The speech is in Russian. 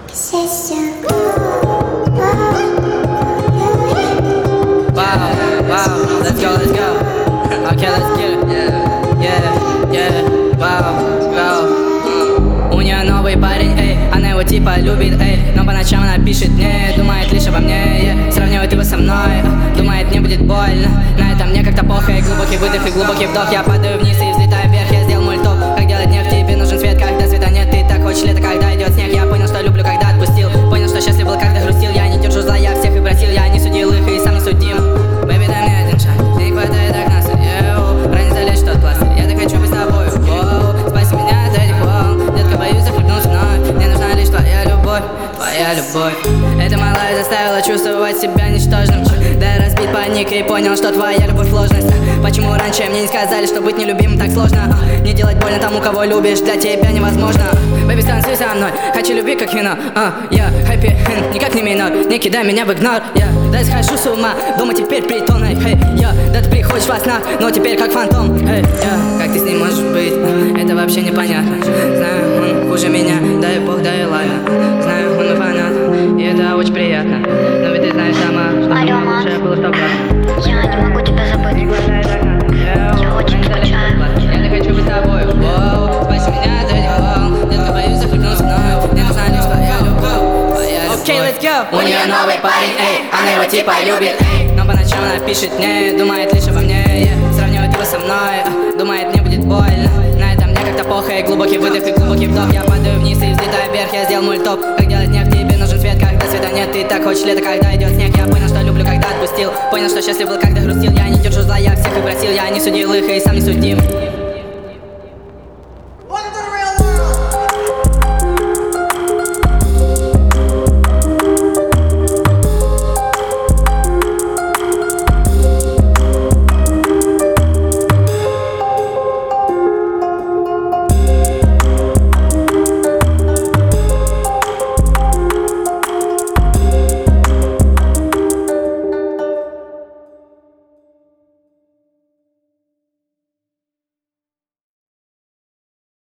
Wow, let's go. Okay, let's get it. Yeah, wow. У нее новый парень, эй, она его типа любит, эй, но по ночам она пишет мне, думает лишь обо мне, сравнивает его со мной, думает, мне будет больно. На этом мне как-то плохо, и глубокий выдох, и глубокий вдох. Я падаю вниз и взлетаю вверх, я сделал мульток. Как делать нефть, тебе нужен свет, когда света нет. Ты так хочешь лето, когда идет снег. Я понял, что люблю, когда отпустил. Понял, что счастлив был, когда грустил. Я не держу зла, я всех и просил. Я не судил их и сам не судим. Бэби, дай мне один шаг, не хватает окна. Разница лишь тот пластырь, я так хочу быть с тобой. Спаси меня от этих волн. Детка, боюсь захлебнуться вновь. Мне нужна лишь твоя любовь, твоя любовь. Эта малая заставила чувствовать себя ничтожным. Да разбить паник и понял, что твоя любовь ложность. Почему раньше мне не сказали, что быть нелюбимым так сложно? Не делать больно тому, кого любишь, для тебя невозможно. Бэби, станцуй со мной, хочу любви как вино. Я happy end, никак не минор. Не кидай меня в игнор, да схожу с ума. Дома теперь притонной, да ты приходишь во снах, но теперь как фантом. Как ты с ним можешь быть, это вообще непонятно. Знаю, он хуже меня, дай бог, дай ладно. Знаю, он мой фанат, и это очень приятно. Но ведь ты знаешь сама, что лучше было в топ. Я не могу тебя забыть. Я очень скучаю. Я так хочу быть с тобой. Спаси меня от этих волн. Детка, боюсь захлебнуться вновь. Мне нужна лишь твоя любовь. Okay, let's go. У нее новый парень, эй, она его типа любит, эй, но по ночам она пишет мне, думает лишь обо мне, сравнивает его со мной, думает, мне будет больно. На этом мне как-то плохо, и глубокий выдох, и глубокий вдох. Я падаю вниз и взлетаю вверх, я сделал мульток. Как делать нефть, тебе нужен свет, когда света нет. Ты так хочешь лето, когда идет снег. Я понял, что люблю, когда отпустил. Понял, что счастлив был, когда грустил. Я не держу зла, я всех и просил. Я не судил их и сам не судим.